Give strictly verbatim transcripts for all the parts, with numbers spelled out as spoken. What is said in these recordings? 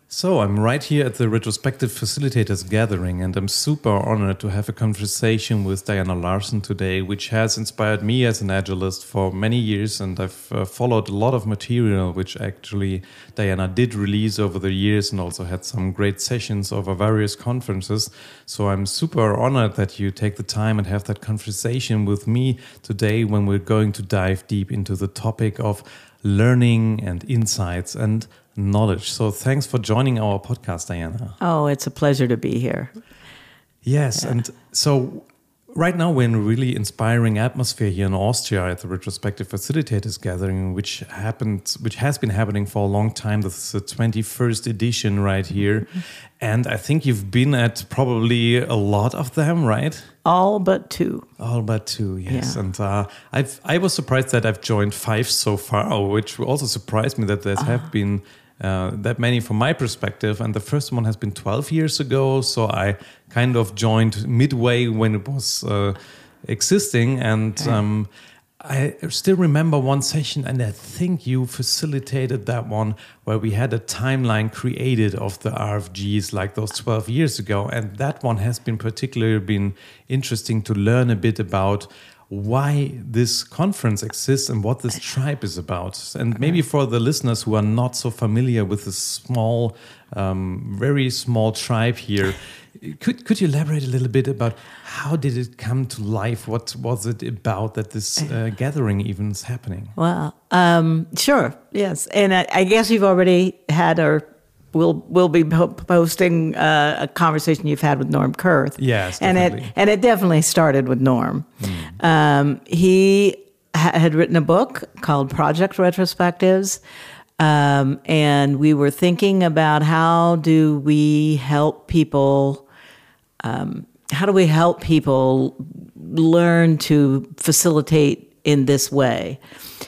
So I'm right here at the Retrospective Facilitators Gathering, and I'm super honored to have a conversation with Diana Larsen today, which has inspired me as an Agilist for many years, and I've uh, followed a lot of material which actually Diana did release over the years and also had some great sessions over various conferences. So I'm super honored that you take the time and have that conversation with me today when we're going to dive deep into the topic of learning and insights and knowledge. So thanks for joining our podcast, Diana. Oh, it's a pleasure to be here. Yes, yeah. And so right now we're in a really inspiring atmosphere here in Austria at the Retrospective Facilitators Gathering, which happened, which has been happening for a long time. This is the twenty-first edition right here. Mm-hmm. And I think you've been at probably a lot of them, right? All but two. All but two, yes. Yeah. And uh, I've I was surprised that I've joined five so far, which also surprised me that there uh. have been uh, that many from my perspective. And the first one has been twelve years ago, so I kind of joined midway when it was uh, existing. And okay. um, I still remember one session, and I think you facilitated that one where we had a timeline created of the R F Gs like those twelve years ago. And that one has been particularly been interesting to learn a bit about why this conference exists and what this tribe is about. And maybe for the listeners who are not so familiar with this small, um, very small tribe here, Could could you elaborate a little bit about how did it come to life? What was it about that this uh, gathering even is happening? Well, um, sure, yes, and I, I guess you've already had or will will be posting uh, a conversation you've had with Norm Kurth. Yes, definitely. and it and it definitely started with Norm. Mm. Um, he ha- had written a book called Project Retrospectives. Um, and we were thinking about how do we help people, um, how do we help people learn to facilitate in this way?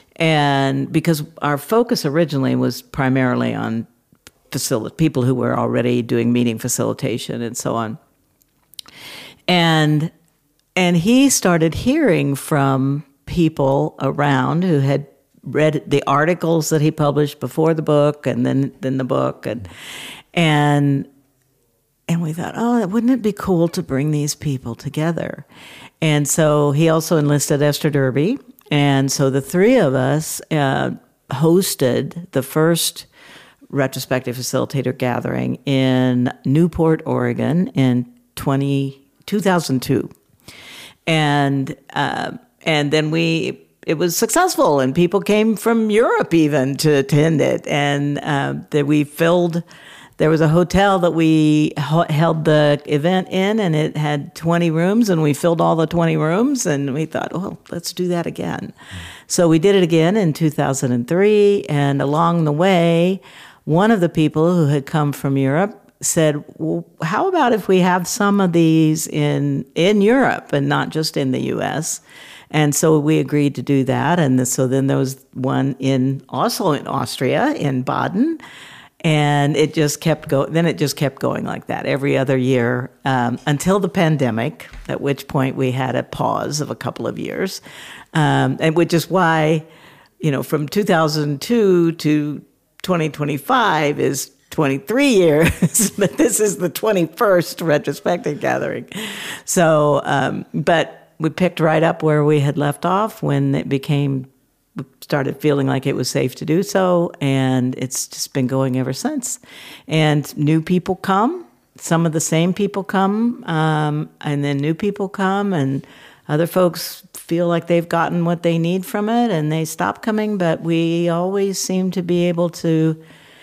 And because our focus originally was primarily on facil- people who were already doing meeting facilitation and so on. And, and he started hearing from people around who had read the articles that he published before the book and then then the book and and and we thought, oh, wouldn't it be cool to bring these people together? And so he also enlisted Esther Derby, and so the three of us uh, hosted the first retrospective facilitator gathering in Newport, Oregon in two thousand two, and uh, and then we. It was successful, and people came from Europe even to attend it. And uh, that we filled, there was a hotel that we h- held the event in, and it had twenty rooms, and we filled all the twenty rooms, and we thought, well, let's do that again. Mm. So we did it again in two thousand three, and along the way, one of the people who had come from Europe said, well, how about if we have some of these in in Europe and not just in the U S? And so we agreed to do that. And so then there was one in also in Austria, in Baden. And it just kept going. Then it just kept going like that every other year um, until the pandemic, at which point we had a pause of a couple of years. Um, and which is why, you know, from two thousand two to twenty twenty-five is twenty-three years, but this is the twenty-first retrospective gathering. So, um, but we picked right up where we had left off when it became, we started feeling like it was safe to do so, and it's just been going ever since. And new people come, some of the same people come, um, and then new people come, and other folks feel like they've gotten what they need from it, and they stop coming, but we always seem to be able to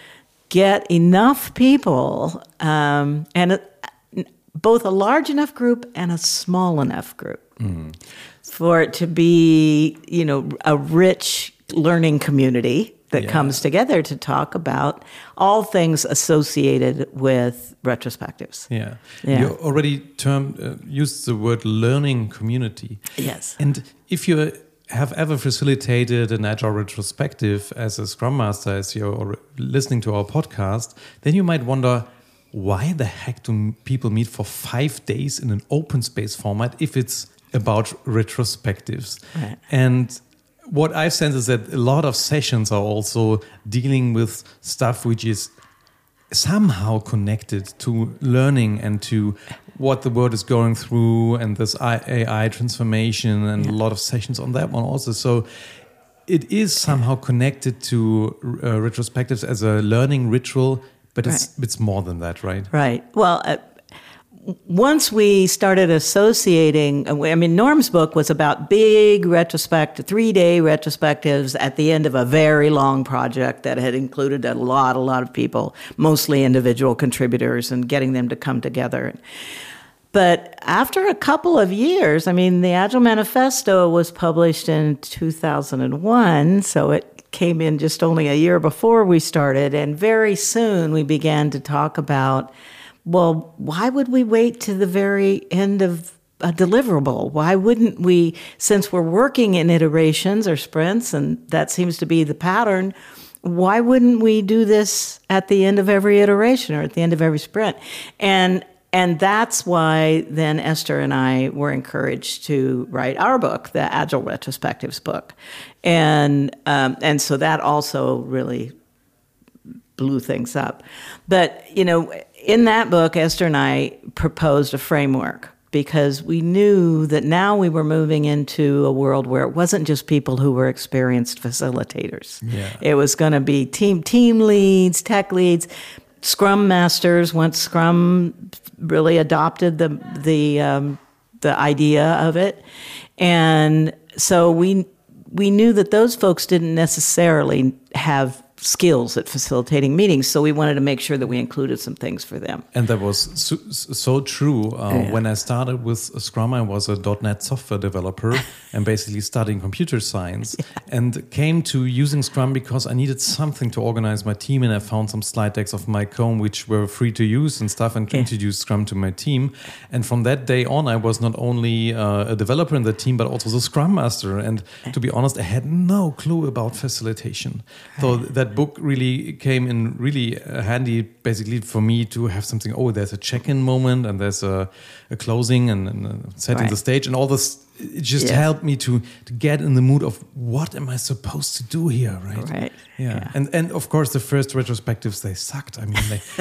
get enough people, um, and a, both a large enough group and a small enough group. Mm. For it to be, you know, a rich learning community that yeah. comes together to talk about all things associated with retrospectives. Yeah, yeah. You already termed, uh, used the word learning community. Yes. And if you have ever facilitated an Agile retrospective as a Scrum Master, as you're listening to our podcast, then you might wonder, why the heck do people meet for five days in an open space format if it's about retrospectives? Right. And what I've sensed is that a lot of sessions are also dealing with stuff which is somehow connected to learning and to what the world is going through, and this A I transformation, and yeah. a lot of sessions on that one also. So it is somehow connected to uh, retrospectives as a learning ritual, but it's right. it's more than that, right? Right. Well, uh, once we started associating, I mean, Norm's book was about big retrospective, three-day retrospectives at the end of a very long project that had included a lot, a lot of people, mostly individual contributors, and getting them to come together. But after a couple of years, I mean, the Agile Manifesto was published in two thousand one, so it came in just only a year before we started, and very soon we began to talk about, well, why would we wait to the very end of a deliverable? Why wouldn't we, since we're working in iterations or sprints, and that seems to be the pattern, why wouldn't we do this at the end of every iteration or at the end of every sprint? And And that's why then Esther and I were encouraged to write our book, the Agile Retrospectives book. And um, and so that also really blew things up. But, you know, in that book, Esther and I proposed a framework because we knew that now we were moving into a world where it wasn't just people who were experienced facilitators. Yeah. It was going to be team team leads, tech leads, Scrum masters. Once Scrum really adopted the the um, the idea of it, and so we we knew that those folks didn't necessarily have skills at facilitating meetings, so we wanted to make sure that we included some things for them. And that was so, so true. Uh, yeah. When I started with Scrum, I was a dot net software developer and basically studying computer science, yeah. and came to using Scrum because I needed something to organize my team, and I found some slide decks of my own which were free to use and stuff, and yeah. introduced Scrum to my team. And from that day on, I was not only uh, a developer in the team, but also the Scrum Master. And to be honest, I had no clue about facilitation. Right. So that book really came in really handy, basically, for me to have something. Oh, there's a check-in moment, and there's a, a closing, and, and setting right. the stage, and all this. It just yeah. helped me to to get in the mood of what am I supposed to do here, right? Right. Yeah. yeah. And and of course, the first retrospectives, they sucked. I mean, they.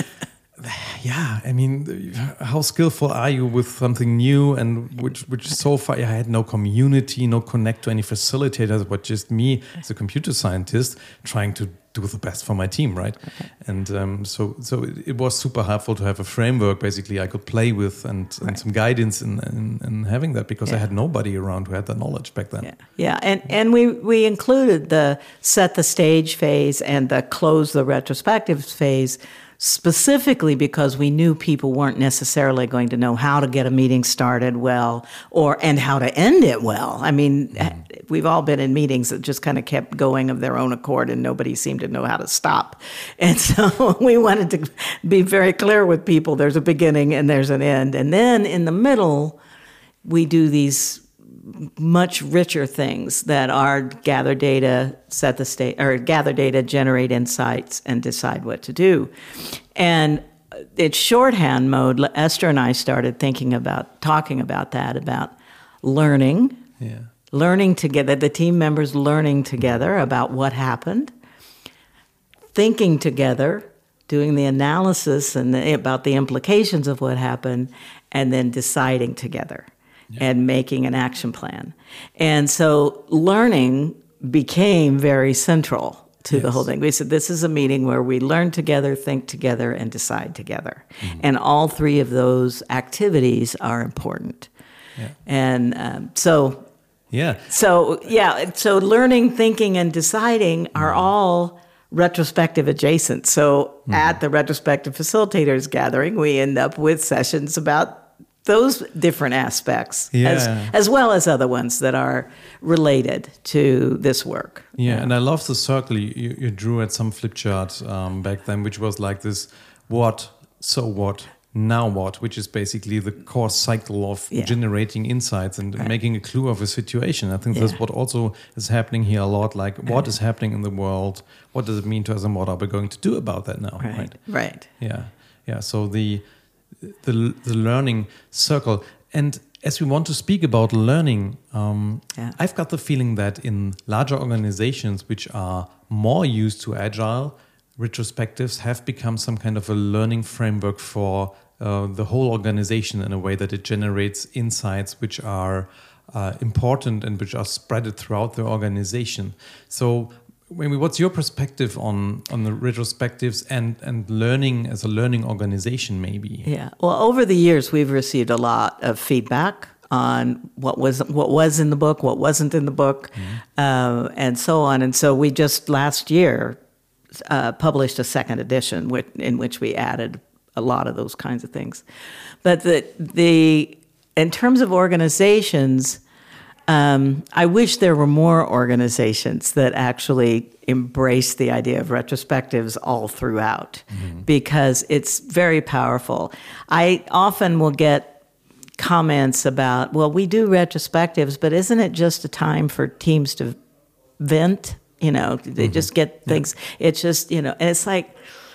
Yeah, I mean, how skillful are you with something new, and which which so far I had no community, no connect to any facilitators, but just me as a computer scientist trying to do the best for my team, right? Okay. And um, so so it, it was super helpful to have a framework basically I could play with, and, and right. some guidance in, in, in having that, because yeah. I had nobody around who had the knowledge back then. Yeah, yeah. and and we we included the set the stage phase and the close the retrospectives phase, specifically because we knew people weren't necessarily going to know how to get a meeting started well, or and how to end it well. I mean, mm. we've all been in meetings that just kind of kept going of their own accord, and nobody seemed to know how to stop. And so we wanted to be very clear with people. There's a beginning and there's an end. And then in the middle, we do these much richer things that are gather data, set the state, or gather data, generate insights, and decide what to do. And it's shorthand mode. Esther and I started thinking about, talking about that, about learning, yeah. learning together, the team members learning together about what happened, thinking together, doing the analysis and the, about the implications of what happened, and then deciding together. Yeah. And making an action plan. And so learning became very central to yes. the whole thing. We said, this is a meeting where we learn together, think together, and decide together. Mm-hmm. And all three of those activities are important. Yeah. And um, so, yeah. So, yeah, so learning, thinking, and deciding are mm-hmm. all retrospective adjacent. So mm-hmm. at the retrospective facilitators gathering, we end up with sessions about those different aspects, yeah. as, as well as other ones that are related to this work. Yeah, yeah. And I love the circle you, you drew at some flip chart um, back then, which was like this: what, so what, now what, which is basically the core cycle of yeah. generating insights and right. making a clue of a situation. I think yeah. that's what also is happening here a lot. Like, what right. is happening in the world? What does it mean to us, and what are we going to do about that now? Right, right. right. Yeah, yeah. So the the the learning circle. And as we want to speak about learning, um, yeah. I've got the feeling that in larger organizations which are more used to Agile, retrospectives have become some kind of a learning framework for uh, the whole organization in a way that it generates insights which are uh, important and which are spread throughout the organization. So, maybe what's your perspective on, on the retrospectives and, and learning as a learning organization, maybe? Yeah. Well, over the years, we've received a lot of feedback on what was what was in the book, what wasn't in the book, mm-hmm. uh, and so on. And so we just last year uh, published a second edition with, in which we added a lot of those kinds of things. But the the in terms of organizations, um, I wish there were more organizations that actually embrace the idea of retrospectives all throughout, mm-hmm. because it's very powerful. I often will get comments about, well, we do retrospectives, but isn't it just a time for teams to vent? You know, they mm-hmm. just get things. Yeah. It's just, you know, and it's like,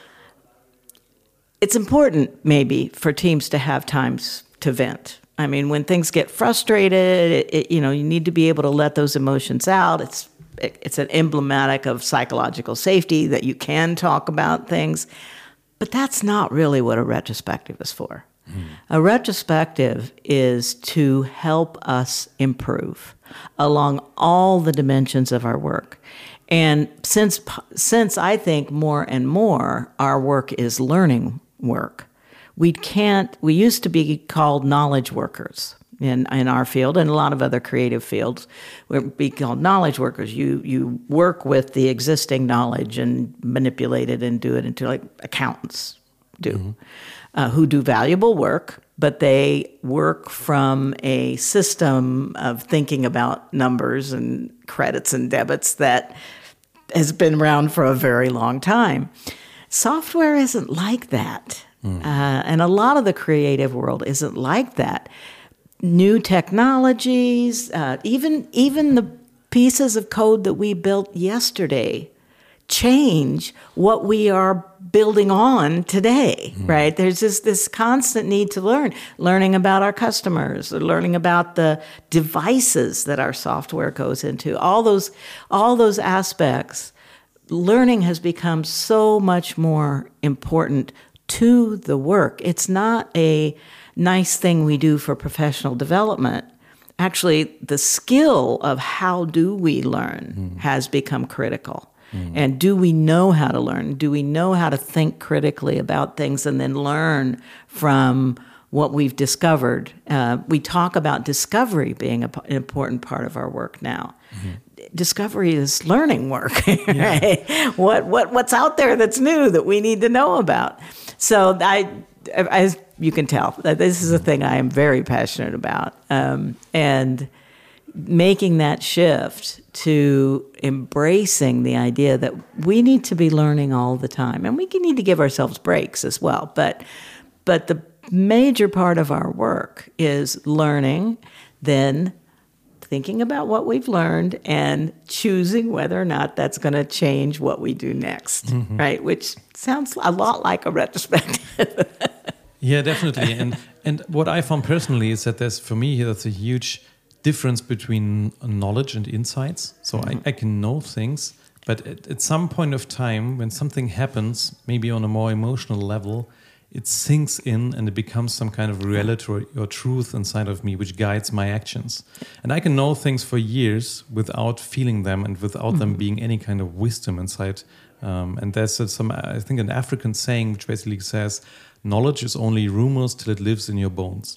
it's important maybe for teams to have times to vent. I mean, when things get frustrated, it, it, you know, you need to be able to let those emotions out. It's it, it's an emblematic of psychological safety that you can talk about things, but that's not really what a retrospective is for. Mm. A retrospective is to help us improve along all the dimensions of our work. And since since I think more and more our work is learning work, we can't, we used to be called knowledge workers in, in our field and a lot of other creative fields. We'd be called knowledge workers. You you work with the existing knowledge and manipulate it and do it into, like accountants do. Mm-hmm. Uh, who do valuable work, but they work from a system of thinking about numbers and credits and debits that has been around for a very long time. Software isn't like that. Mm. Uh, and a lot of the creative world isn't like that. New technologies, uh, even even the pieces of code that we built yesterday change what we are building on today, mm. right? There's just this constant need to learn, learning about our customers, learning about the devices that our software goes into, all those, all those aspects. Learning has become so much more important to the work. It's not a nice thing we do for professional development. Actually, the skill of how do we learn mm. has become critical. Mm. And do we know how to learn? Do we know how to think critically about things and then learn from what we've discovered? Uh, we talk about discovery being a, an important part of our work now. Mm-hmm. Discovery is learning work, right? Yeah. What what what's out there that's new that we need to know about? So I, as you can tell, this is a thing I am very passionate about, um, and making that shift to embracing the idea that we need to be learning all the time, and we can need to give ourselves breaks as well. But but the major part of our work is learning, then thinking about what we've learned and choosing whether or not that's going to change what we do next, mm-hmm. right? Which sounds a lot like a retrospective. Yeah, definitely. And and what I found personally is that there's, for me, that's a huge difference between knowledge and insights. So mm-hmm. I, I can know things, but at, at some point of time, when something happens, maybe on a more emotional level, it sinks in and it becomes some kind of reality or, or truth inside of me, which guides my actions. And I can know things for years without feeling them and without mm-hmm. them being any kind of wisdom inside. Um, and there's some, I think, an African saying which basically says, knowledge is only rumors till it lives in your bones.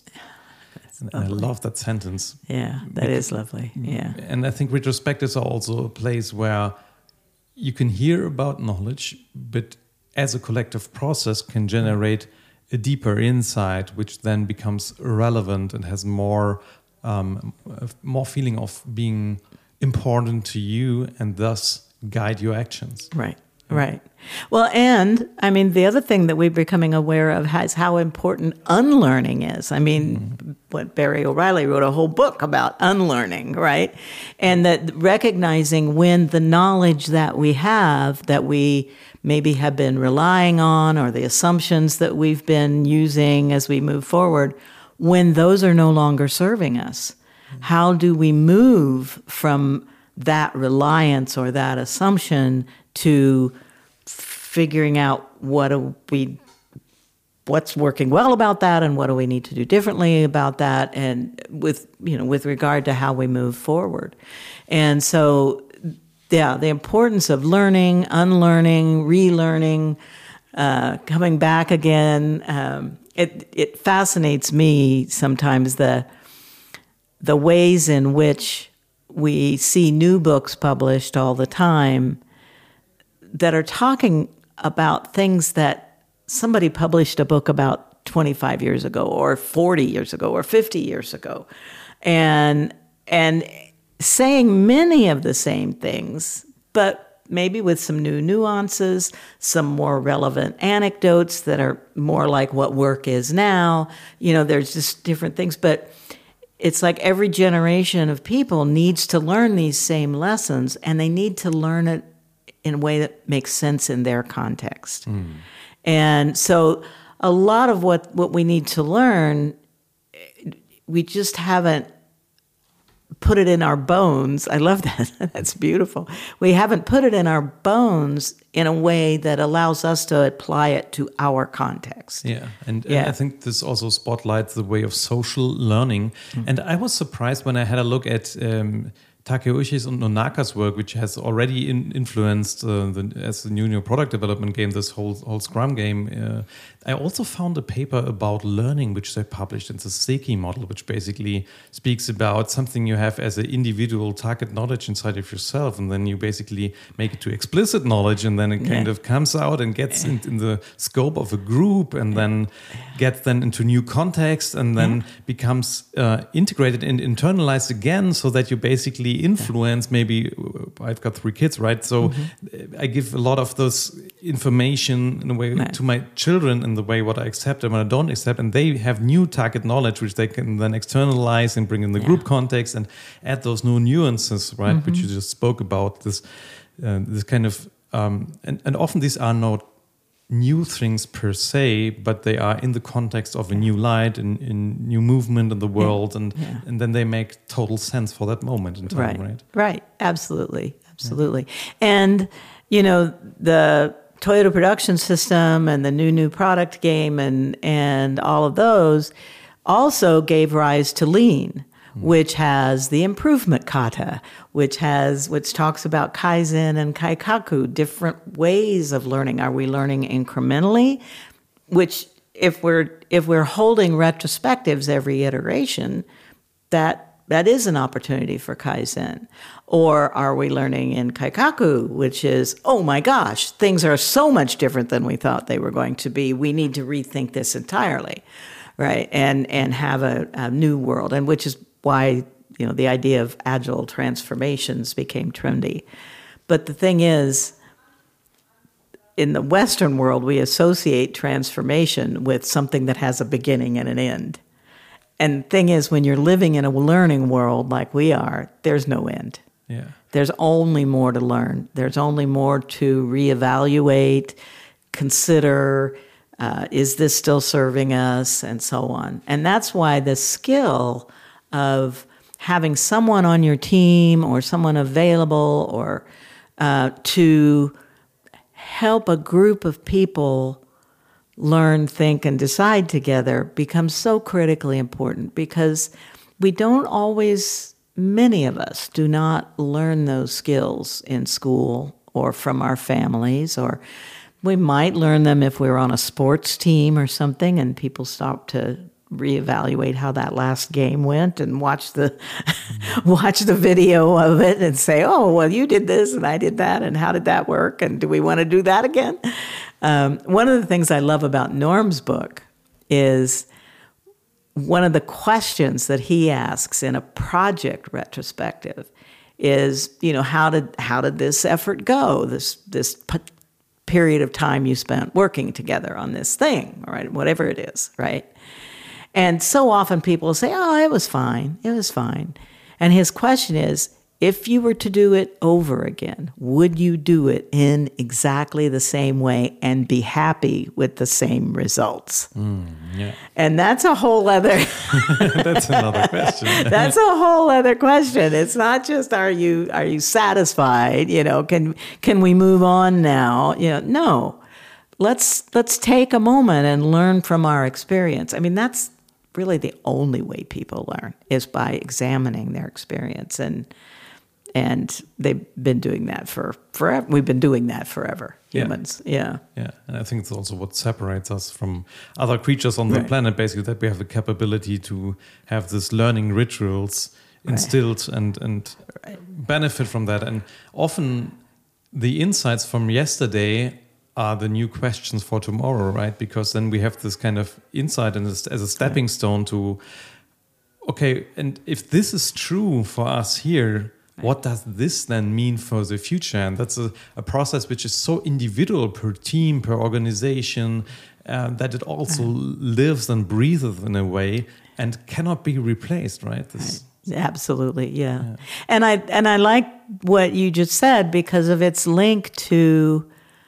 And I love that sentence. Yeah, that because, is lovely. Yeah. And I think retrospectives are also a place where you can hear about knowledge, but as a collective process can generate a deeper insight, which then becomes relevant and has more, um, more feeling of being important to you and thus guide your actions. Right. Right. Well, and I mean, the other thing that we're becoming aware of is how important unlearning is. I mean, mm-hmm. what Barry O'Reilly wrote a whole book about unlearning, right? And that recognizing when the knowledge that we have, that we maybe have been relying on, or the assumptions that we've been using as we move forward, when those are no longer serving us, mm-hmm. how do we move from that reliance or that assumption to figuring out what do we, what's working well about that, and what do we need to do differently about that, and with you know with regard to how we move forward. And so, yeah, the importance of learning, unlearning, relearning, uh, coming back again. Um, it it fascinates me sometimes the the ways in which we see new books published all the time that are talking about things that somebody published a book about twenty-five years ago or forty years ago or fifty years ago, and and saying many of the same things, but maybe with some new nuances, some more relevant anecdotes that are more like what work is now. You know, there's just different things, but it's like every generation of people needs to learn these same lessons, and they need to learn it in a way that makes sense in their context. Mm. And so a lot of what, what we need to learn, we just haven't put it in our bones. I love that. That's beautiful. We haven't put it in our bones in a way that allows us to apply it to our context. Yeah, and, yeah. and I think this also spotlights the way of social learning. Mm-hmm. And I was surprised when I had a look at um, Takeushi's and Nonaka's work, which has already in, influenced uh, the, as the new new product development game, this whole whole Scrum game. Uh, I also found a paper about learning, which they published. It's a Seiki model, which basically speaks about something you have as an individual target knowledge inside of yourself, and then you basically make it to explicit knowledge, and then it kind yeah. of comes out and gets yeah. in, in the scope of a group, and yeah. then yeah. gets then into new context, and then yeah. becomes uh, integrated and internalized again, so that you basically influence. Maybe I've got three kids, right? So mm-hmm. I give a lot of those information in a way right. to my children in the way what I accept and what I don't accept, and they have new target knowledge which they can then externalize and bring in the yeah. group context and add those new nuances, right? Mm-hmm. Which you just spoke about, this uh, this kind of um, and, and often these are not new things per se, but they are in the context of a new light and in new movement in the world, yeah. and yeah. and then they make total sense for that moment in time, right? Right, right. Absolutely, absolutely. Yeah. And you know, the Toyota Production System and the new new product game and and all of those also gave rise to Lean, which has the improvement kata, which has which talks about Kaizen and Kaikaku, different ways of learning. Are we learning incrementally? Which, if we're if we're holding retrospectives every iteration, that that is an opportunity for Kaizen. Or are we learning in Kaikaku, which is, oh my gosh, things are so much different than we thought they were going to be. We need to rethink this entirely, right? And and have a, a new world, and which is why, you know, the idea of agile transformations became trendy. But the thing is, in the Western world, we associate transformation with something that has a beginning and an end. And the thing is, when you're living in a learning world like we are, there's no end. Yeah. There's only more to learn. There's only more to reevaluate, consider, uh, is this still serving us, and so on. And that's why the skill of having someone on your team or someone available or uh, to help a group of people learn, think, and decide together becomes so critically important, because we don't always, many of us do not learn those skills in school or from our families, or we might learn them if we're on a sports team or something and people stop to reevaluate how that last game went and watch the watch the video of it and say, oh, well, you did this and I did that, and how did that work, and do we want to do that again? Um, one of the things I love about Norm's book is one of the questions that he asks in a project retrospective is, you know, how did how did this effort go? This this p- period of time you spent working together on this thing, right? Whatever it is, right? And so often people say, oh, it was fine. It was fine. And his question is, if you were to do it over again, would you do it in exactly the same way and be happy with the same results? Mm, yeah. And that's a whole other... That's another question. That's a whole other question. It's not just, are you are you satisfied? You know, can can we move on now? You know, no. let's let's take a moment and learn from our experience. I mean, that's really the only way people learn, is by examining their experience, and and they've been doing that for forever. We've been doing that forever, humans. Yeah, yeah. yeah. And I think it's also what separates us from other creatures on the right. planet, basically, that we have the capability to have these learning rituals instilled right. and and right. benefit from that. And often the insights from yesterday are the new questions for tomorrow, right? Because then we have this kind of insight and as, as a stepping right. stone to, okay, and if this is true for us here, right. what does this then mean for the future? And that's a, a process which is so individual per team, per organization, uh, that it also right. lives and breathes in a way and cannot be replaced, right? This, right. Absolutely, yeah. yeah. And I and I like what you just said because of its link to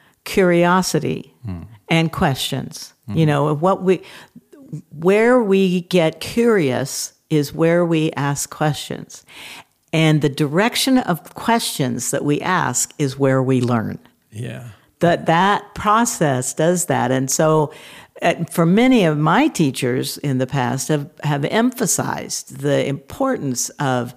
curiosity hmm. and questions. Hmm. You know, what we where we get curious is where we ask questions. And the direction of questions that we ask is where we learn. Yeah. That that process does that. And so uh, for many of my teachers in the past have, have emphasized the importance of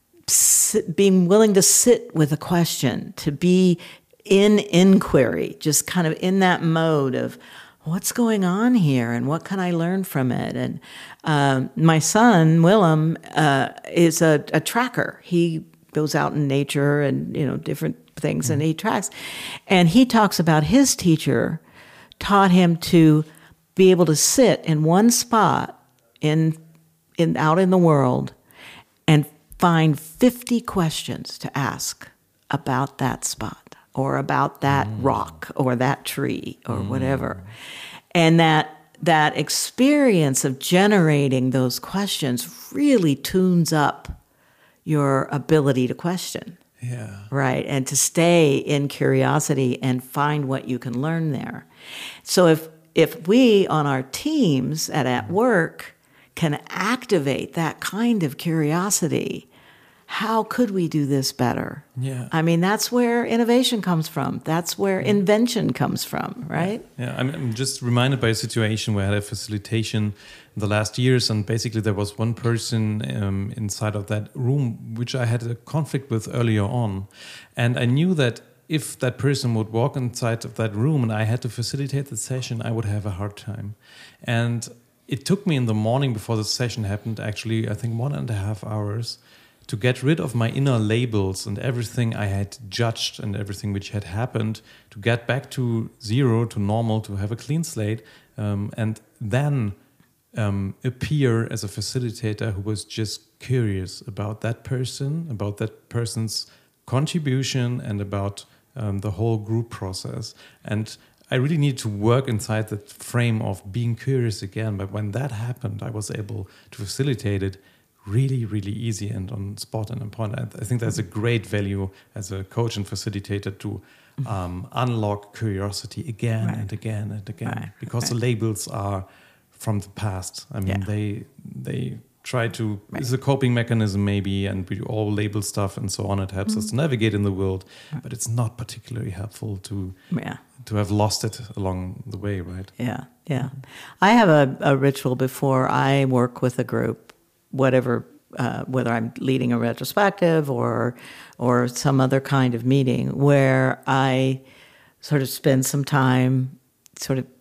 sit, being willing to sit with a question, to be in inquiry, just kind of in that mode of what's going on here and what can I learn from it? And um, my son, Willem, uh, is a, a tracker. He goes out in nature and, you know, different things, mm-hmm. and he tracks. And he talks about his teacher taught him to be able to sit in one spot in in out in the world and find fifty questions to ask about that spot or about that mm. rock or that tree or mm. whatever. And that that experience of generating those questions really tunes up your ability to question. Yeah. Right. And to stay in curiosity and find what you can learn there. So if if we on our teams and at work can activate that kind of curiosity, how could we do this better? Yeah. I mean, that's where innovation comes from. That's where yeah. invention comes from, right? Yeah. I'm, I'm just reminded by a situation where I had a facilitation in the last years, and basically there was one person um, inside of that room which I had a conflict with earlier on. And I knew that if that person would walk inside of that room and I had to facilitate the session, I would have a hard time. And it took me in the morning before the session happened, actually, I think one and a half hours, to get rid of my inner labels and everything I had judged and everything which had happened, to get back to zero, to normal, to have a clean slate, um, and then um, appear as a facilitator who was just curious about that person, about that person's contribution, and about um, the whole group process. And I really needed to work inside that frame of being curious again. But when that happened, I was able to facilitate it really, really easy and on spot and on point. I think that's a great value as a coach and facilitator to um, unlock curiosity again right. and again and again, right. because right. the labels are from the past. I mean, yeah. they they try to, right. it's a coping mechanism maybe, and we all label stuff and so on. It helps mm-hmm. us to navigate in the world, right. but it's not particularly helpful to yeah. to have lost it along the way, right? Yeah, yeah. I have a, a ritual before I work with a group, whatever, uh, whether I'm leading a retrospective or or some other kind of meeting, where I sort of spend some time sort of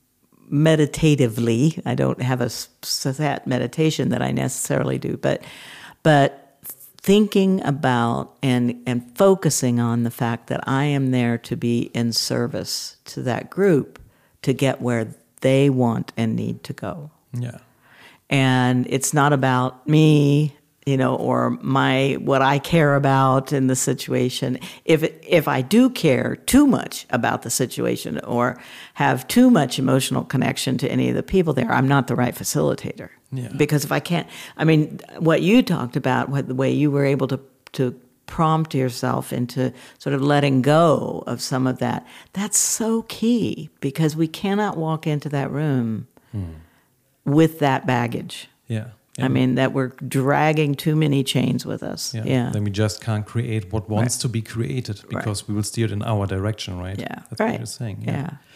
meditatively. I don't have a set meditation that I necessarily do, but but thinking about and and focusing on the fact that I am there to be in service to that group to get where they want and need to go. Yeah. And it's not about me, you know, or my what I care about in the situation. If if I do care too much about the situation or have too much emotional connection to any of the people there, I'm not the right facilitator. Yeah. Because if I can't, I mean, what you talked about, what the way you were able to to prompt yourself into sort of letting go of some of that, that's so key, because we cannot walk into that room hmm. with that baggage. Yeah. yeah. I mean, that we're dragging too many chains with us. Yeah. yeah. Then we just can't create what wants right. to be created, because right. we will steer it in our direction, right? Yeah. That's right. what you're saying. Yeah. yeah.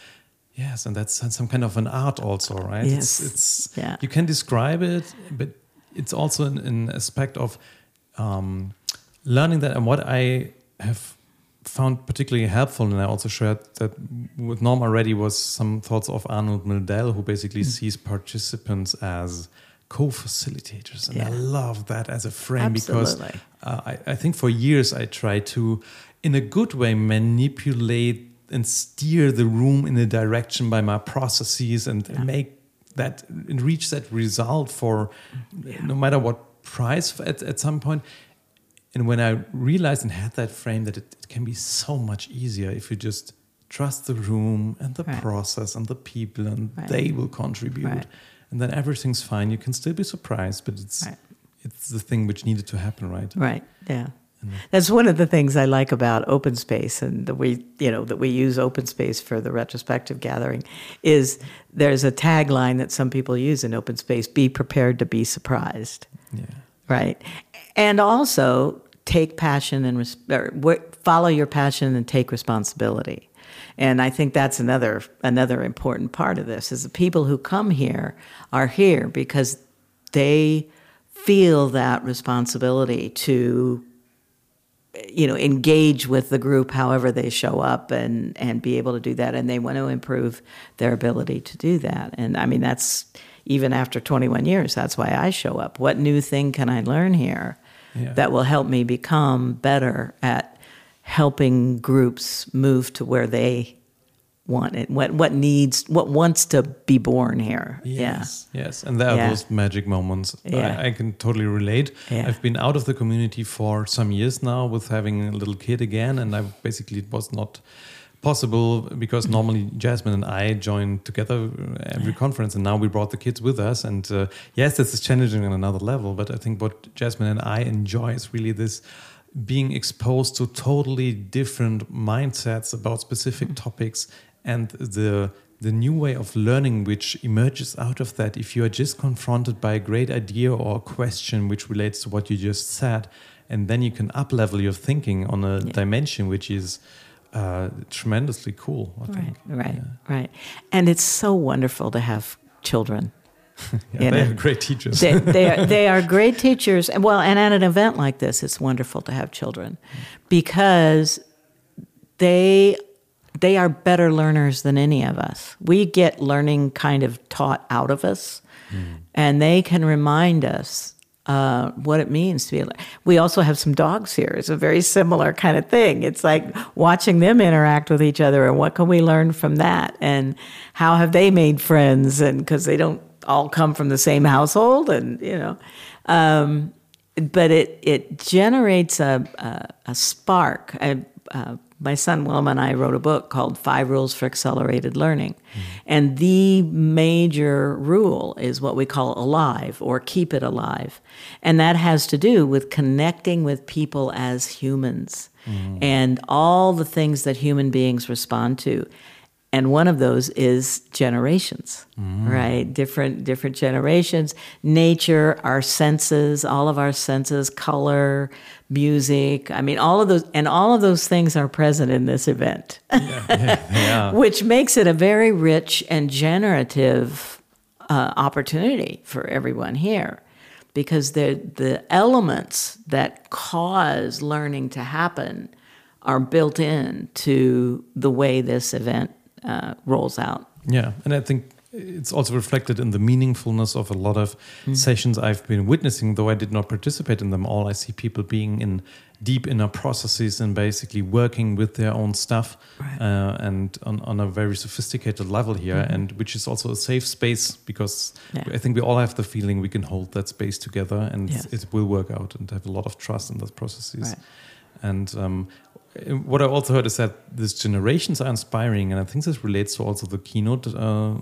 Yes, and that's some kind of an art also, right? Yes. It's, it's yeah. You can describe it, but it's also an, an aspect of um, learning that. And what I have found particularly helpful, and I also shared that with Norm already, was some thoughts of Arnold Mildel, who basically mm. sees participants as co-facilitators. And yeah. I love that as a frame. Absolutely. Because uh, I, I think for years I tried to, in a good way, manipulate and steer the room in a direction by my processes and yeah. make that and reach that result for yeah. no matter what price at, at some point. And when I realized and had that frame that it, it can be so much easier if you just trust the room and the right. process and the people, and right. they will contribute. Right. And then everything's fine. You can still be surprised, but it's right. it's the thing which needed to happen, right? Right, yeah. That's one of the things I like about open space, and that we, you know, that we use open space for the retrospective gathering, is there's a tagline that some people use in open space: be prepared to be surprised. Yeah. Right. And also take passion and res- or follow your passion and take responsibility. And I think that's another another important part of this, is the people who come here are here because they feel that responsibility to, you know, engage with the group however they show up and, and be able to do that. And they want to improve their ability to do that. And I mean, that's even after twenty-one years, that's why I show up. What new thing can I learn here yeah. that will help me become better at helping groups move to where they want it, what what needs, what wants to be born here. Yes, yeah. yes. And there are yeah. those magic moments. Yeah. I, I can totally relate. Yeah. I've been out of the community for some years now with having a little kid again, and I basically, it was not possible because normally Jasmine and I join together every yeah. conference, and now we brought the kids with us. And uh, yes, this is challenging on another level, but I think what Jasmine and I enjoy is really this being exposed to totally different mindsets about specific mm-hmm. topics, and the the new way of learning which emerges out of that. If you are just confronted by a great idea or a question which relates to what you just said, and then you can up-level your thinking on a yeah. dimension which is uh, tremendously cool, I right, think. Right, yeah. right. And it's so wonderful to have children. yeah, they are great teachers. they, they, are, they are great teachers. And well, and at an event like this, it's wonderful to have children because they... they are better learners than any of us. We get learning kind of taught out of us, mm. and they can remind us uh, what it means to be. We also have some dogs here. It's a very similar kind of thing. It's like watching them interact with each other, and what can we learn from that, and how have they made friends, and because they don't all come from the same household, and you know. Um, but it it generates a a, a spark. A, a, My son Willem and I wrote a book called Five Rules for Accelerated Learning. Mm-hmm. And the major rule is what we call alive, or keep it alive. And that has to do with connecting with people as humans mm-hmm. and all the things that human beings respond to. And one of those is generations, mm. right? Different different generations, nature, our senses, all of our senses, color, music. I mean, all of those, and all of those things are present in this event, yeah, yeah, yeah. which makes it a very rich and generative uh, opportunity for everyone here, because the the elements that cause learning to happen are built in to the way this event Uh, rolls out. Yeah, and I think it's also reflected in the meaningfulness of a lot of mm. sessions I've been witnessing, though I did not participate in them all. I see people being in deep inner processes and basically working with their own stuff right. uh, and on, on a very sophisticated level here, mm-hmm. and which is also a safe space because yeah. I think we all have the feeling we can hold that space together and yes. it will work out, and have a lot of trust in those processes. Right. And um, what I also heard is that these generations are inspiring, and I think this relates to also the keynote uh,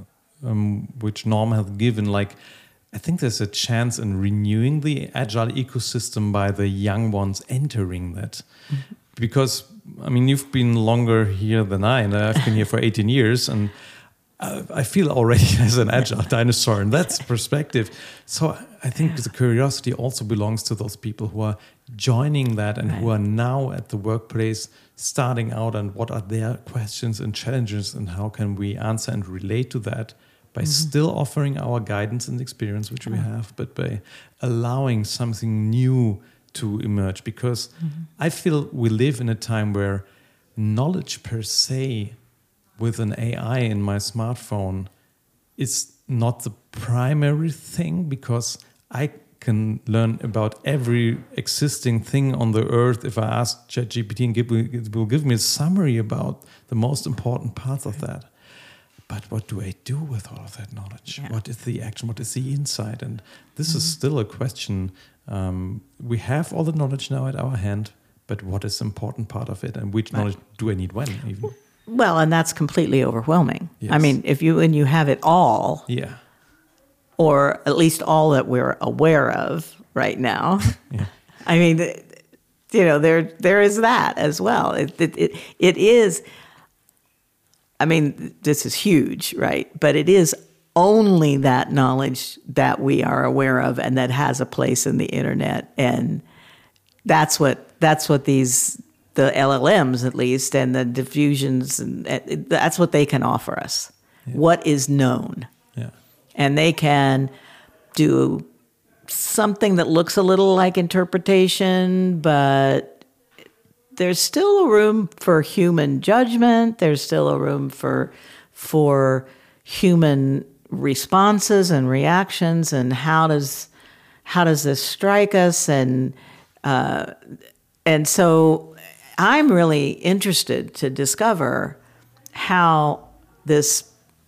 um, which Norm has given. Like, I think there's a chance in renewing the agile ecosystem by the young ones entering that. Mm-hmm. Because, I mean, you've been longer here than I, and I've been here for eighteen years, and uh, I feel already as an agile dinosaur in that perspective. So I think the curiosity also belongs to those people who are joining that and right. who are now at the workplace starting out, and what are their questions and challenges, and how can we answer and relate to that by mm-hmm. still offering our guidance and experience, which we have, but by allowing something new to emerge. Because mm-hmm. I feel we live in a time where knowledge per se with an A I in my smartphone is not the primary thing, because I can learn about every existing thing on the earth. If I ask ChatGPT, and give, it will give me a summary about the most important parts of that. But what do I do with all of that knowledge? Yeah. What is the action? What is the insight? And this mm-hmm. is still a question. Um, we have all the knowledge now at our hand, but what is the important part of it? And which right. knowledge do I need when even? Well, and that's completely overwhelming. Yes. I mean, if you and you have it all, yeah, or at least all that we're aware of right now. yeah. I mean, you know, there there is that as well. It, it it it is. I mean, this is huge, right? But it is only that knowledge that we are aware of and that has a place in the internet, and that's what that's what these the L L Ms at least and the diffusions and that's what they can offer us. Yeah. What is known, yeah, and they can do something that looks a little like interpretation, but there's still a room for human judgment. There's still a room for for human responses and reactions, and how does how does this strike us? And uh, and so I'm really interested to discover how this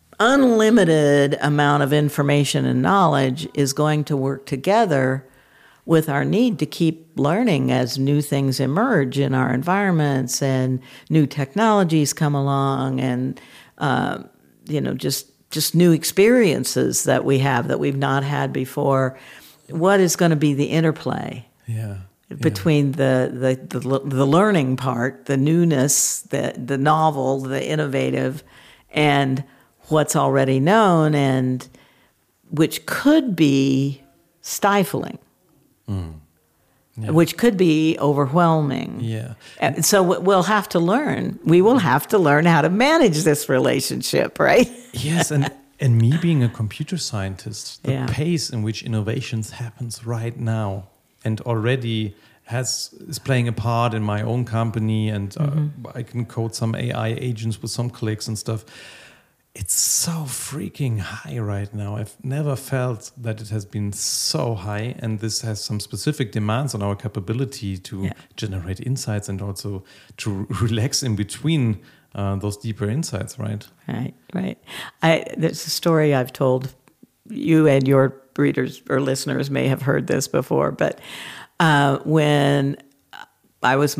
unlimited amount of information and knowledge is going to work together with our need to keep learning as new things emerge in our environments and new technologies come along, and uh, you know, just just new experiences that we have that we've not had before. What is going to be the interplay? Yeah. Between yeah. the, the the the learning part, the newness, the the novel, the innovative, and what's already known, and which could be stifling. Mm. Yeah. Which could be overwhelming. Yeah. And so we'll have to learn. We will have to learn how to manage this relationship, right? Yes, and, and me being a computer scientist, the yeah. pace in which innovations happens right now and already has is playing a part in my own company, and uh, mm-hmm. I can code some A I agents with some clicks and stuff. It's so freaking high right now. I've never felt that it has been so high, and this has some specific demands on our capability to yeah. generate insights and also to relax in between uh, those deeper insights, right? Right, right. I, there's a story I've told you, and your readers or listeners may have heard this before, but uh, when I was,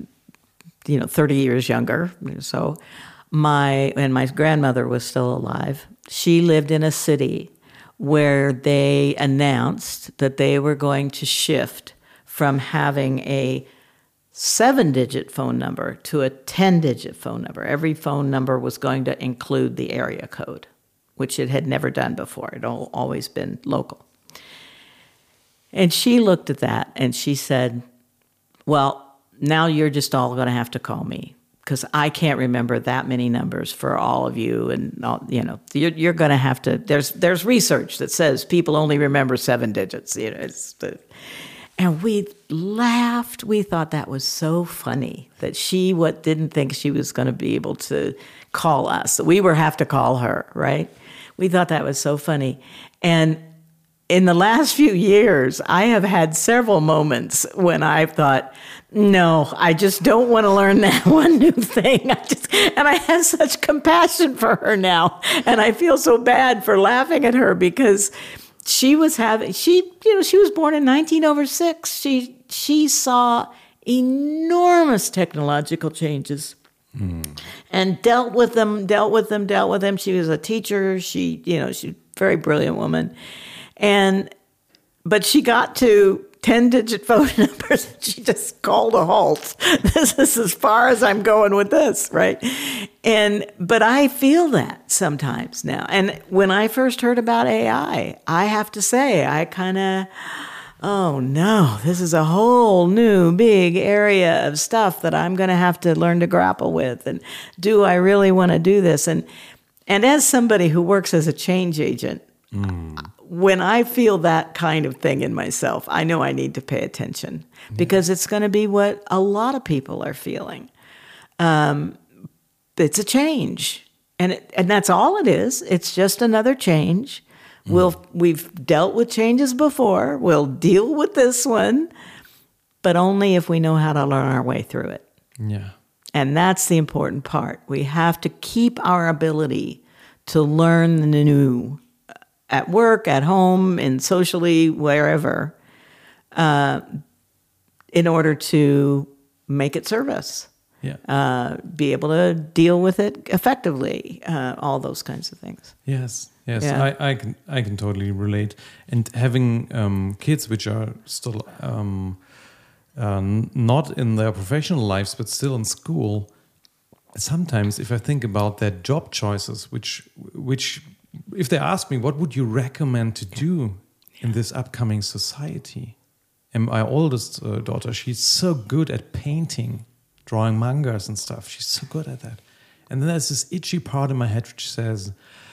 you know, thirty years younger, so. My and my grandmother was still alive. She lived in a city where they announced that they were going to shift from having a seven-digit phone number to a ten-digit phone number. Every phone number was going to include the area code, which it had never done before. It had always been local. And she looked at that and she said, well, now you're just all going to have to call me, because I can't remember that many numbers for all of you, and all, you know, you're, you're going to have to. There's there's research that says people only remember seven digits. You know, it's the, and we laughed. We thought that was so funny that she what didn't think she was going to be able to call us. We were have to call her, right? We thought that was so funny, and in the last few years, I have had several moments when I've thought, no, I just don't want to learn that one new thing. I just, and I have such compassion for her now. And I feel so bad for laughing at her, because she was having, she, you know, she was born in nineteen oh six. She, she saw enormous technological changes. Mm. And dealt with them, dealt with them, dealt with them. She was a teacher. She, you know, she's a very brilliant woman. And, but she got to ten-digit phone numbers. She just called a halt. This is as far as I'm going with this, right? And but I feel that sometimes now. And when I first heard about A I, I have to say, I kind of, oh no, this is a whole new big area of stuff that I'm going to have to learn to grapple with. And do I really want to do this? And and as somebody who works as a change agent, mm. when I feel that kind of thing in myself, I know I need to pay attention because it's going to be what a lot of people are feeling. Um, it's a change, and it, and that's all it is. It's just another change. Mm. We'll we've dealt with changes before. We'll deal with this one, but only if we know how to learn our way through it. Yeah. And that's the important part. We have to keep our ability to learn the new at work, at home, and socially, wherever, uh, in order to make it serve us. Yeah. Uh, be able to deal with it effectively, uh, all those kinds of things. Yes, yes, Yeah. I, I can I can totally relate. And having um, kids which are still um, uh, not in their professional lives but still in school, sometimes if I think about their job choices, which which if they ask me what would you recommend to do yeah. in this upcoming society, and my oldest uh, daughter, she's so good at painting, drawing mangas and stuff. She's so good at that. And then there's this itchy part in my head which says,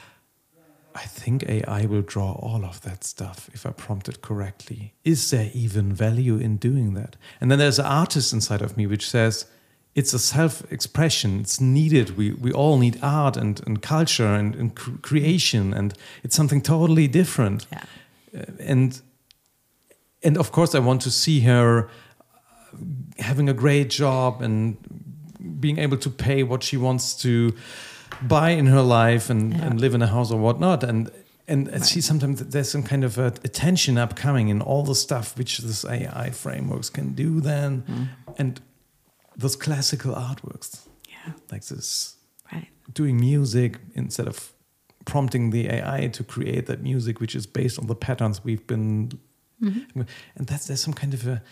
I think A I will draw all of that stuff if I prompt it correctly. Is there even value in doing that? And then there's an artist inside of me which says, it's a self-expression. It's needed. We we all need art and, and culture and, and cr- creation, and it's something totally different. Yeah. Uh, and and of course, I want to see her having a great job and being able to pay what she wants to buy in her life and, yeah. and live in a house or whatnot. And and right. I see sometimes there's some kind of a, a tension upcoming in all the stuff which this A I frameworks can do then. Mm. And those classical artworks, yeah, like this, right, doing music instead of prompting the A I to create that music, which is based on the patterns we've been, mm-hmm. and that's there's some kind of a.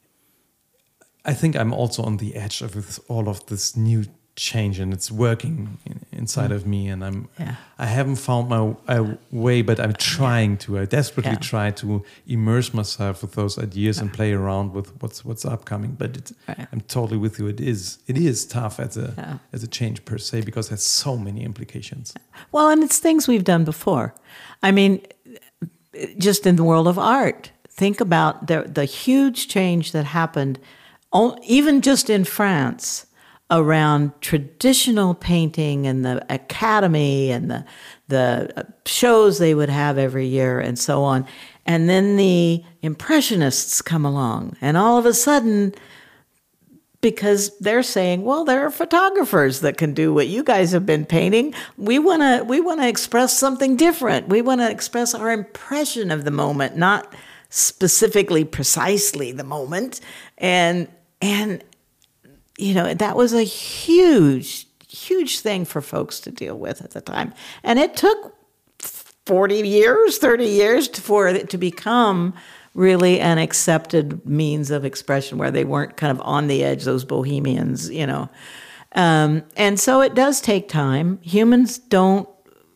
I think I'm also on the edge of this, all of this new change, and it's working in, inside mm. of me, and I'm. Yeah. I haven't found my uh, way, but I'm trying to. I desperately yeah. try to immerse myself with those ideas yeah. and play around with what's what's upcoming. But it's, right. I'm totally with you. It is it is tough as a yeah. as a change per se because it has so many implications. Well, and it's things we've done before. I mean, just in the world of art, think about the the huge change that happened, even just in France, around traditional painting and the academy and the the shows they would have every year and so on. And then the Impressionists come along, and all of a sudden, because they're saying, well, there are photographers that can do what you guys have been painting. We want to we want to express something different. We want to express our impression of the moment, not specifically precisely the moment. And and you know, that was a huge, huge thing for folks to deal with at the time. And it took forty years, thirty years for it to become really an accepted means of expression where they weren't kind of on the edge, those bohemians, you know. Um, and so it does take time. Humans don't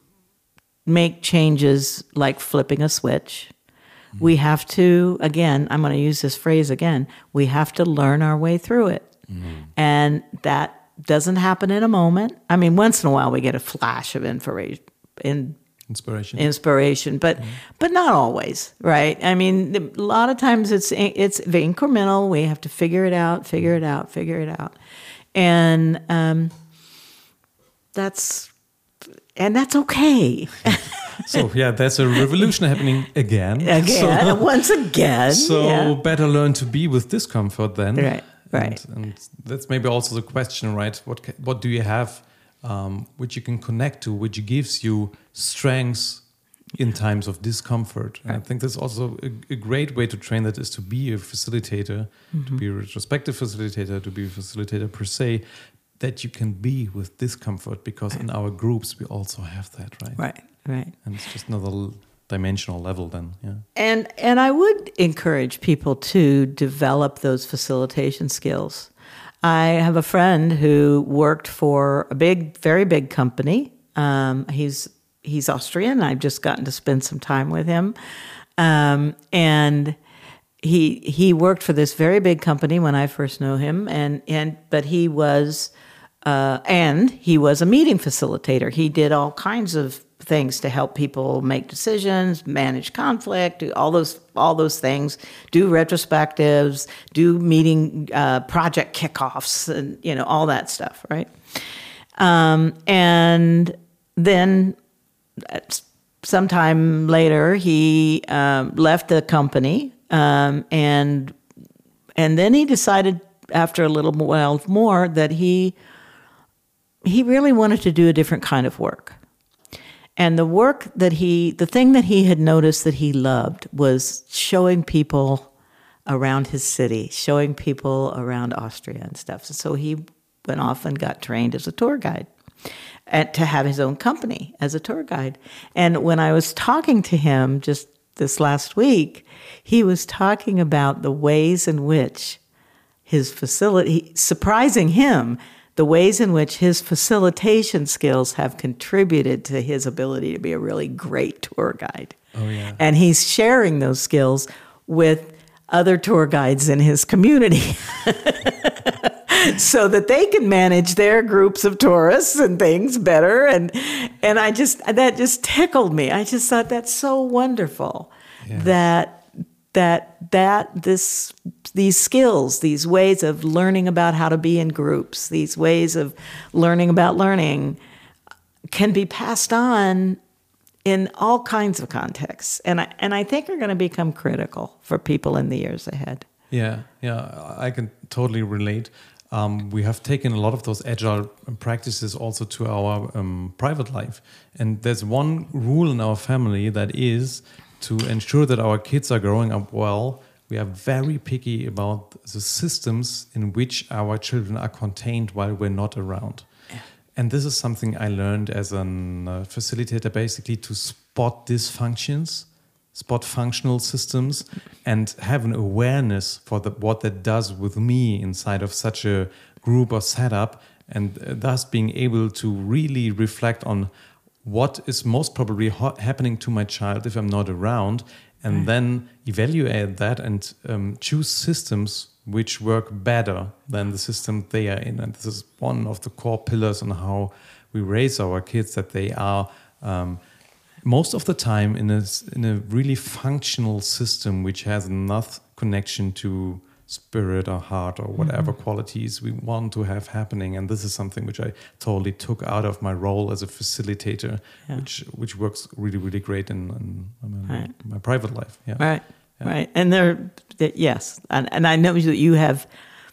make changes like flipping a switch. Mm-hmm. We have to, again, I'm going to use this phrase again, we have to learn our way through it. Mm-hmm. And that doesn't happen in a moment. I mean, once in a while we get a flash of inspiration, in, inspiration, inspiration, but mm-hmm. but not always, right? I mean, a lot of times it's it's incremental. We have to figure it out, figure it out, figure it out, and um, that's and that's okay. So yeah, there's a revolution happening again. Again, so, once again. So yeah. better learn to be with discomfort then. Right. Right, and, and that's maybe also the question, right? What what do you have, um, which you can connect to, which gives you strengths in times of discomfort? Right. And I think that's also a, a great way to train that is to be a facilitator, mm-hmm. to be a retrospective facilitator, to be a facilitator per se, that you can be with discomfort because right. in our groups we also have that, right? Right, right. And it's just another dimensional level then, yeah. And and I would encourage people to develop those facilitation skills. I have a friend who worked for a big, very big company. Um, he's he's Austrian. I've just gotten to spend some time with him, um, and he he worked for this very big company when I first knew him. And and but he was uh, and he was a meeting facilitator. He did all kinds of things to help people make decisions, manage conflict, do all those all those things, do retrospectives, do meeting uh, project kickoffs, and you know all that stuff, right? Um, and then sometime later, he um, left the company, um, and and then he decided after a little while more that he he really wanted to do a different kind of work. And the work that he, the thing that he had noticed that he loved was showing people around his city, showing people around Austria and stuff. So he went off and got trained as a tour guide, and to have his own company as a tour guide. And when I was talking to him just this last week, he was talking about the ways in which his facility, surprising him, the ways in which his facilitation skills have contributed to his ability to be a really great tour guide. Oh, yeah. And he's sharing those skills with other tour guides in his community so that they can manage their groups of tourists and things better. And and I just, that just tickled me. I just thought that's so wonderful yeah. that that that this these skills, these ways of learning about how to be in groups, these ways of learning about learning can be passed on in all kinds of contexts. And I, and I think are going to become critical for people in the years ahead. Yeah, yeah, I can totally relate. Um, we have taken a lot of those agile practices also to our um, private life. And there's one rule in our family that is to ensure that our kids are growing up well. We are very picky about the systems in which our children are contained while we're not around. Yeah. And this is something I learned as a uh, facilitator, basically to spot dysfunctions, spot functional systems, and have an awareness for the, what that does with me inside of such a group or setup, and thus being able to really reflect on what is most probably ha- happening to my child if I'm not around, and right. then evaluate that and um, choose systems which work better than the system they are in. And this is one of the core pillars on how we raise our kids, that they are um, most of the time in a, in a really functional system which has enough connection to spirit or heart or whatever mm-hmm. qualities we want to have happening. And this is something which I totally took out of my role as a facilitator, yeah. which which works really, really great in, in, in right. my private life. Yeah. Right, yeah. right. And there, yes, and, and I know that you have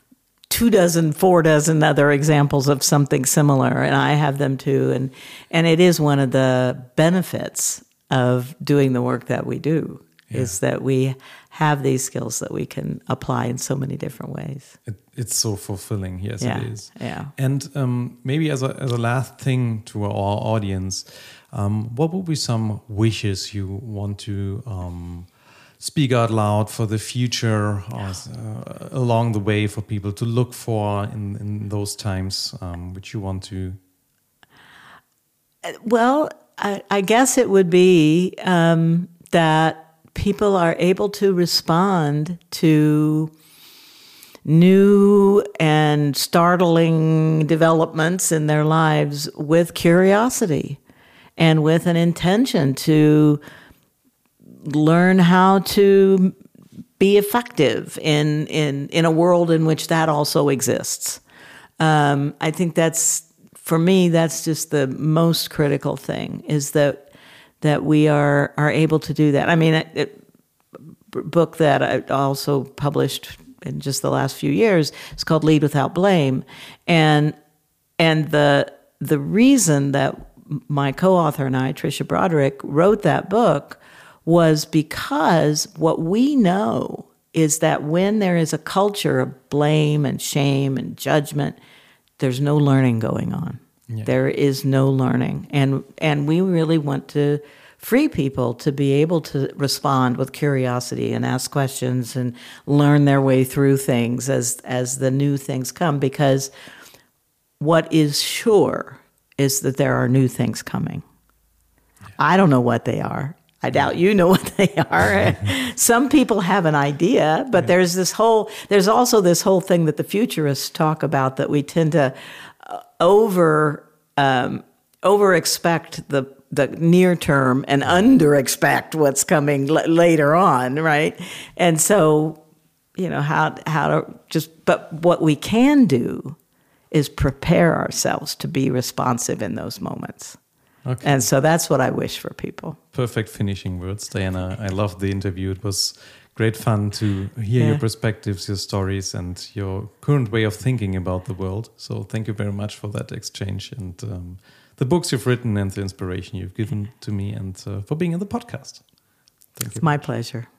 two dozen, four dozen other examples of something similar, and I have them too. And, and it is one of the benefits of doing the work that we do, yeah. is that we have these skills that we can apply in so many different ways. It, it's so fulfilling. Yes, yeah. it is. Yeah. And um, maybe as a as a last thing to our audience, um, what would be some wishes you want to um, speak out loud for the future, or, uh, along the way, for people to look for in, in those times, um, which you want to? Well, I, I guess it would be um, that people are able to respond to new and startling developments in their lives with curiosity and with an intention to learn how to be effective in in, in a world in which that also exists. Um, I think that's, for me, that's just the most critical thing, is that that we are are able to do that. I mean, a, a book that I also published in just the last few years is called Lead Without Blame, and and the the reason that my co-author and I, Tricia Broderick, wrote that book was because what we know is that when there is a culture of blame and shame and judgment, there's no learning going on. Yeah. There is no learning. And and we really want to free people to be able to respond with curiosity and ask questions and learn their way through things as as the new things come, because what is sure is that there are new things coming. I don't know what they are. I doubt you know what they are. Some people have an idea, but there's this whole, there's also this whole thing that the futurists talk about, that we tend to over, um, over expect the, the near term and under expect what's coming l- later on. Right. And so, you know, how, how to just, but what we can do is prepare ourselves to be responsive in those moments. Okay. And so that's what I wish for people. Perfect finishing words, Diana. I loved the interview. It was great fun to hear yeah. your perspectives, your stories, and your current way of thinking about the world. So thank you very much for that exchange, and um, the books you've written and the inspiration you've given to me, and uh, for being in the podcast. Thank it's you. My pleasure.